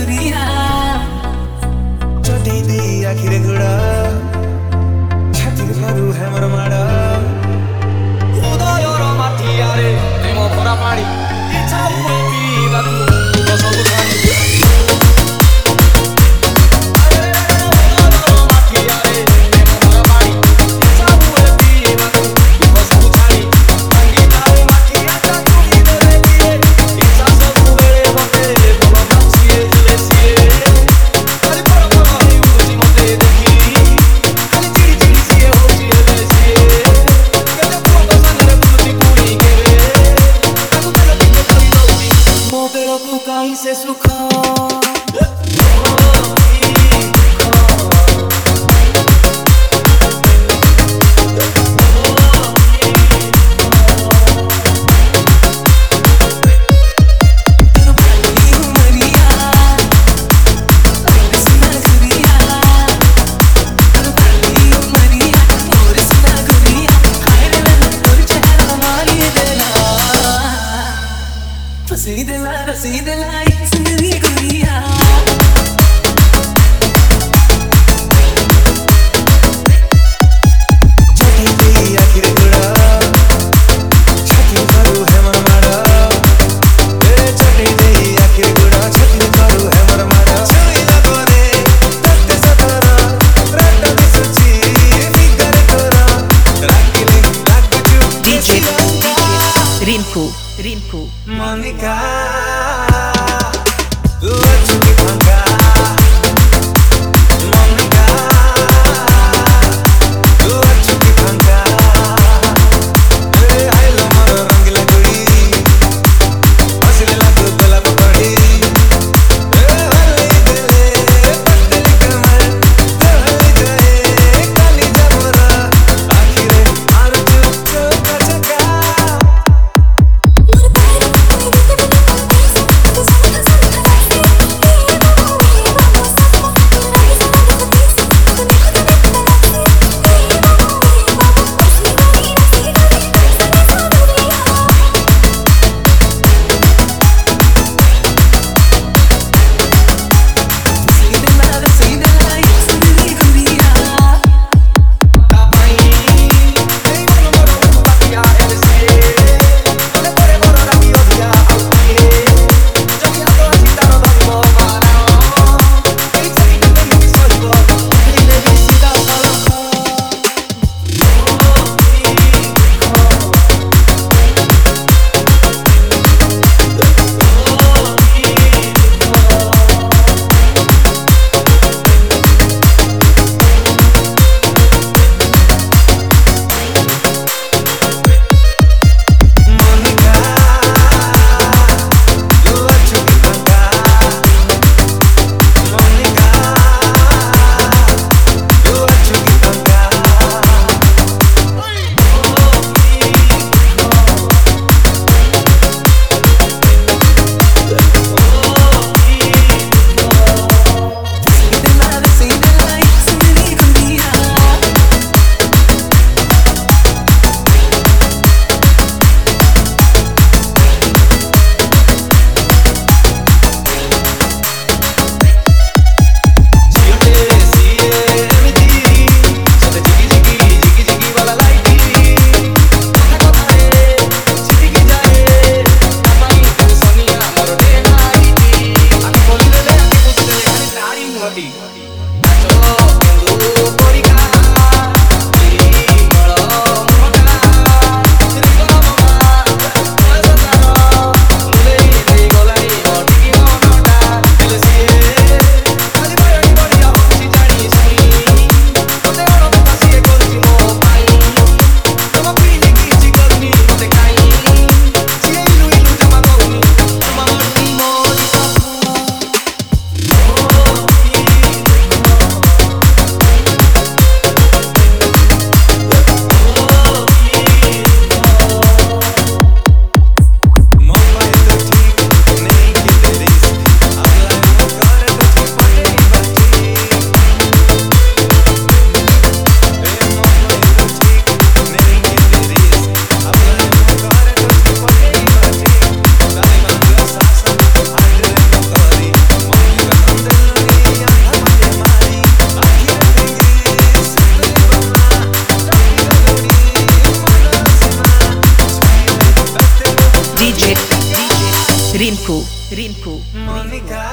गुरिया चटी दी आखिर गुड़ा छाती मारू है मर माड़ा उदयर माथियारे प्रेम भरा पानी इच्छा हुए पिइबाकु बसबु छाडी कहीं से सुखा See the light, see the light, see the guria. चटी दी आखिर गुड़ा छाती मारू है मर माड़ा चटी दी आखिर गुड़ा छाती मारू है मर माड़ा छुई लगोरे तत्ते सतारा रट्टा दी सुची फिकर तोरा रागिले लागजू DJ Rinku Monica tu achuki bhanga Monica tu achuki bhanga hey I love maro rangila kuri asile lagu golab padi hey hale dile patli kamar dehli jaye kali jabora akhire arju choka chaka Rinku. Monica.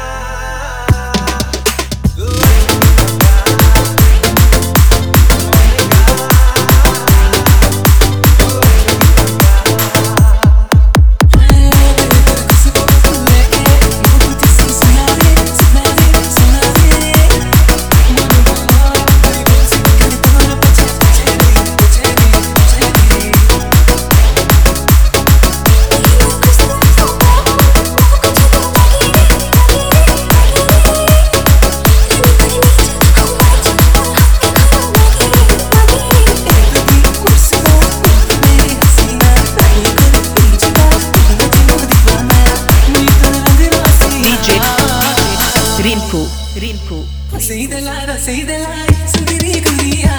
Rinku. Sei dela, subiria,